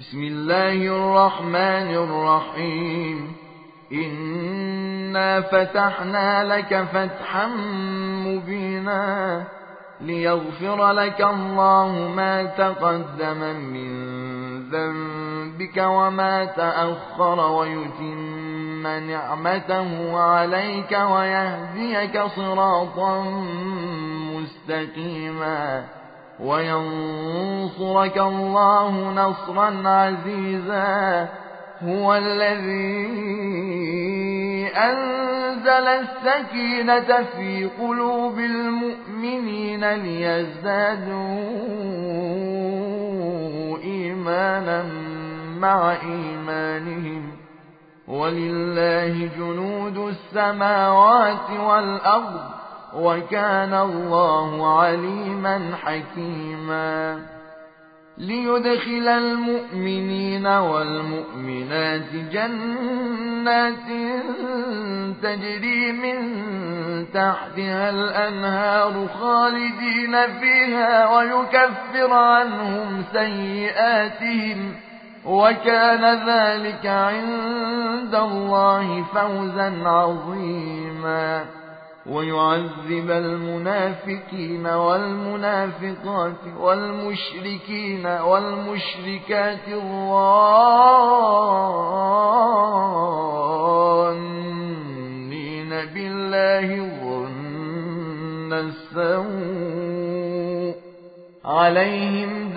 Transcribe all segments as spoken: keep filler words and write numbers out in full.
بسم الله الرحمن الرحيم إنا فتحنا لك فتحا مبينا ليغفر لك الله ما تقدم من ذنبك وما تأخر ويتم نعمته عليك ويهديك صراطا مستقيما وينصرك الله نصرا عزيزا هو الذي أنزل السكينة في قلوب المؤمنين ليزدادوا إيمانا مع إيمانهم ولله جنود السماوات والأرض وكان الله عليما حكيما ليدخل المؤمنين والمؤمنات جنات تجري من تحتها الأنهار خالدين فيها ويكفر عنهم سيئاتهم وكان ذلك عند الله فوزا عظيما ويعذب المنافقين والمنافقات والمشركين والمشركات الظانين بالله ظن السوء عليهم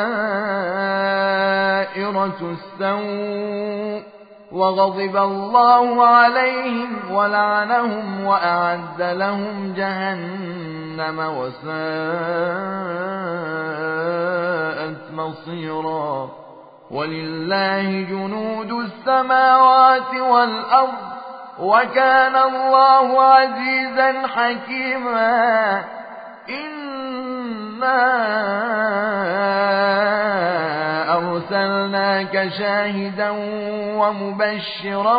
دائرة السوء وغضب الله عليهم ولعنهم وأعد لهم جهنم وساءت مصيرا ولله جنود السماوات والأرض وكان الله عزيزا حكيما إنا أرسلناك شاهدا ومبشرا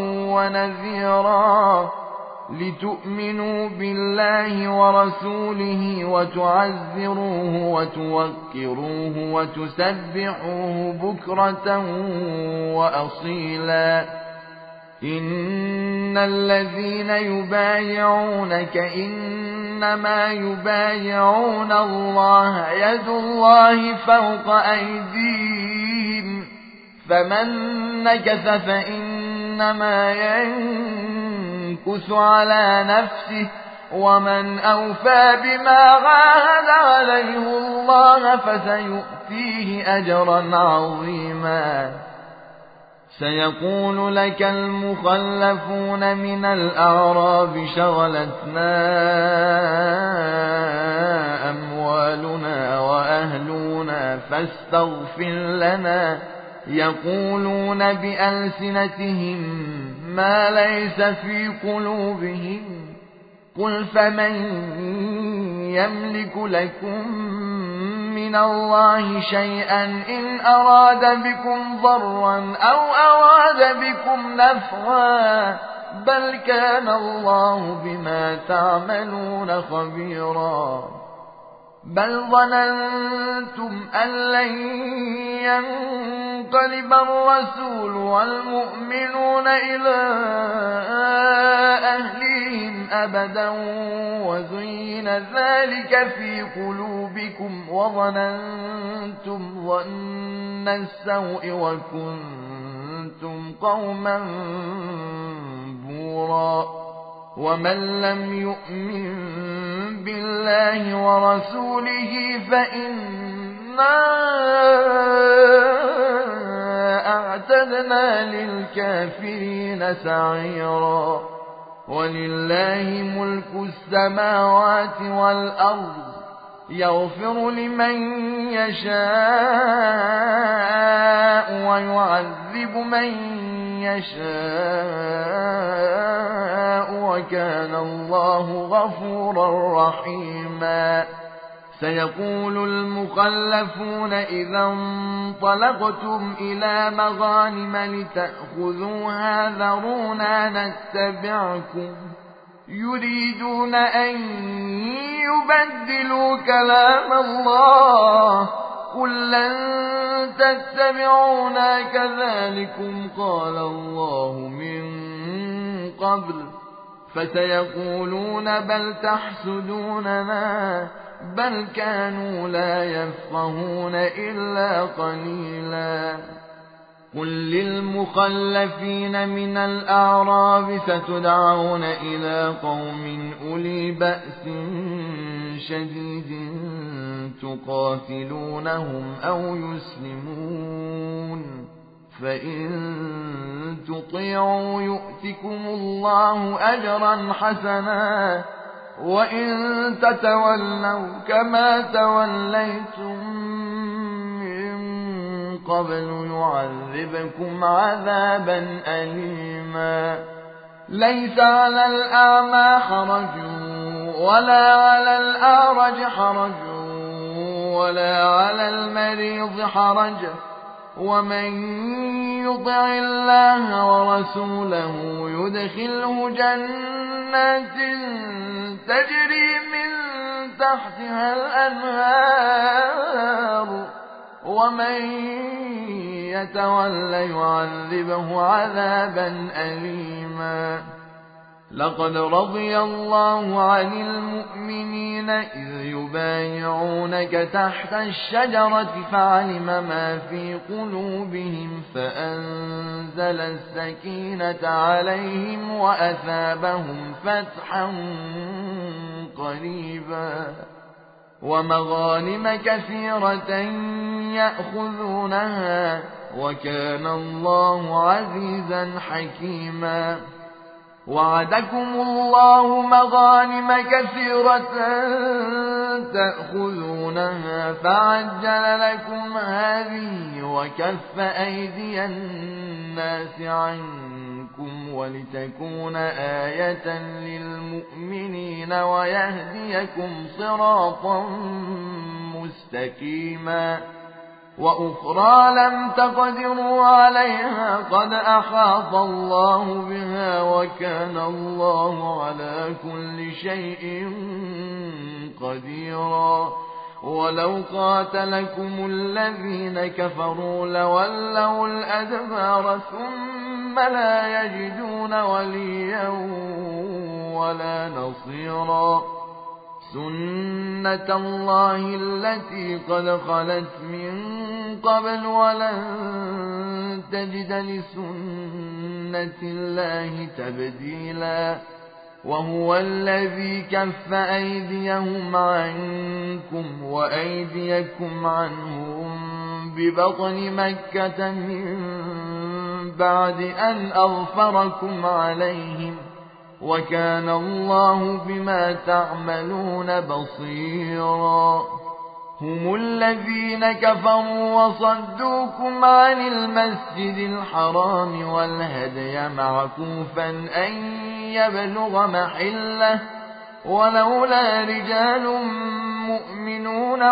ونذيرا لتؤمنوا بالله ورسوله وتعزروه وتوقروه وتسبحوه بكرة وأصيلا إن الذين يبايعونك إنما يبايعون الله يد الله فوق أيديهم فمن نكث فإنما ينكث على نفسه ومن أوفى بما عاهد عليه الله فسيؤتيه أجرا عظيما سيقول لك المخلفون من الأعراب شغلتنا أموالنا وأهلنا فاستغفر لنا يقولون بألسنتهم ما ليس في قلوبهم قل فمن يملك لكم من الله شيئا إن أراد بكم ضرا أو أراد بكم نفعا بل كان الله بما تعملون خبيرا بل ظننتم أن لن ينقلب الرسول والمؤمنون إلى أهليهم أبدا وزين ذلك في قلوبكم وظننتم ظن السوء وكنتم قوما بورا ومن لم يؤمن بالله ورسوله فإنا أعتدنا للكافرين سعيرا ولله ملك السماوات والأرض يغفر لمن يشاء ويعذب من يشاء وكان الله غفورا رحيما سيقول المخلفون إذا انطلقتم إلى مغانم لتأخذوها ذرونا نتبعكم يريدون أن يبدلوا كلام الله قل لن تتبعونا كذلكم قال الله من قبل فسيقولون بل تحسدوننا بل كانوا لا يفقهون إلا قليلا قل للمخلفين من الأعراب ستدعون إلى قوم أولي بأس شديد تقاتلونهم أو يسلمون فإن تطيعوا يؤتكم الله أجرا حسنا وإن تتولوا كما توليتم من قبل يعذبكم عذابا أليما ليس على الأعمى حرج ولا على الأعرج حرج ولا على المريض حرج ومن يطع الله ورسوله يدخله جنات تجري من تحتها الأنهار ومن يتولى يعذبه عذابا أليما لقد رضي الله عن المؤمنين إذ يبايعونك تحت الشجرة فعلم ما في قلوبهم فأنزل السكينة عليهم وأثابهم فتحا قريبا ومغانم كثيرة يأخذونها وكان الله عزيزا حكيما وعدكم الله مغانم كثيرة تأخذونها فعجل لكم هذه وكف أيدي الناس عنكم ولتكون آية للمؤمنين ويهديكم صراطا مستقيما وأخرى لم تقدروا عليها قد أحاط الله بها وكان الله على كل شيء قديرا ولو قاتلكم الذين كفروا لولوا الأدبار ثم لا يجدون وليا ولا نصيرا سنة الله التي قد خلت من قبل ولن تجد لسنة الله تبديلا وهو الذي كف أيديهم عنكم وأيديكم عنهم ببطن مكة من بعد أن أغفركم عليهم وكان الله بما تعملون بصيرا هم الذين كفروا وصدوكم عن المسجد الحرام والهدي معكوفا أن يبلغ محله ولولا رجال مؤمنون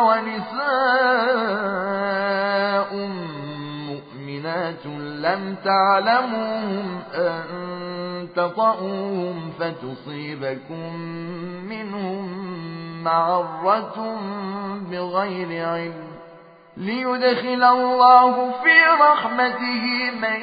ونساء مؤمنات لم تعلموهم أن تطؤوهم فتصيبكم منهم معرة بغير علم ليدخل الله في رحمته من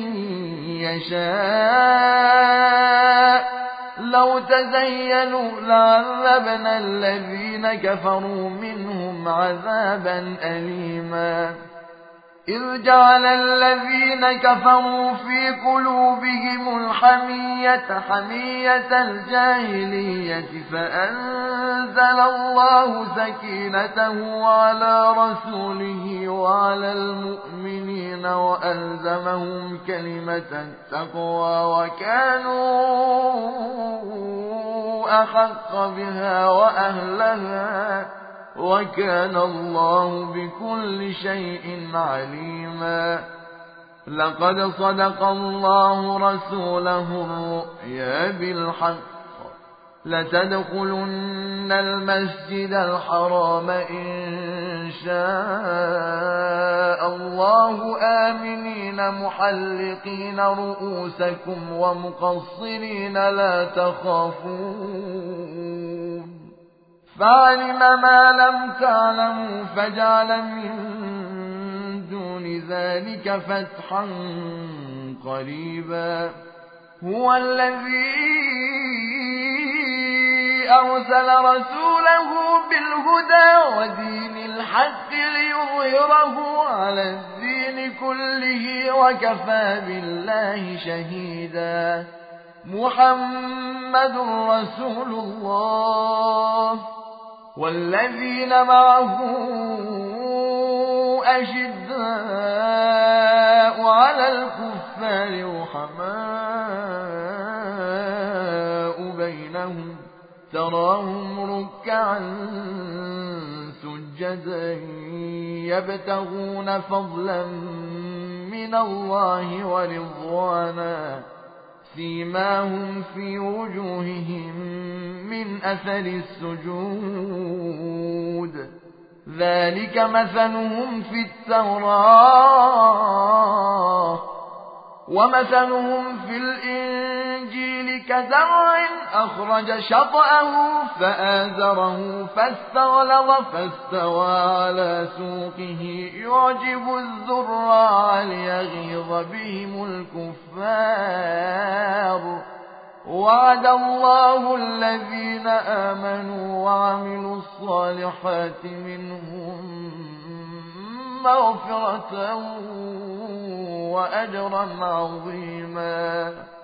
يشاء لو تزينوا لعذبنا الذين كفروا منهم عذابا أليما إذ جعل الذين كفروا في قلوبهم الحمية حمية الجاهلية فأنزل الله سكينته على رسوله وعلى المؤمنين وألزمهم كلمة التقوى وكانوا أحق بها وأهلها وكان الله بكل شيء عليما لقد صدق الله رسوله الرؤيا بالحق لتدخلن المسجد الحرام إن شاء الله آمنين محلقين رؤوسكم ومقصرين لا تخافون فعلم ما لم تعلموا فجعل من دون ذلك فتحا قريبا هو الذي أرسل رسوله بالهدى ودين الحق ليظهره على الدين كله وكفى بالله شهيدا محمد رسول الله والذين معه أشداء على الكفار رحماء بينهم تراهم ركعا سجدا يبتغون فضلا من الله ورضوانا سيماهم في وجوههم من أثر السجود ذلك مثلهم في التوراة ومثلهم في الإنجيل كزرع أخرج شطأه فآزره فاستغلظ فاستوى على سوقه يعجب الزراع ليغيظ بهم الكفار وعد الله الذين آمنوا وعملوا الصالحات منهم مغفرة وأجرا عظيما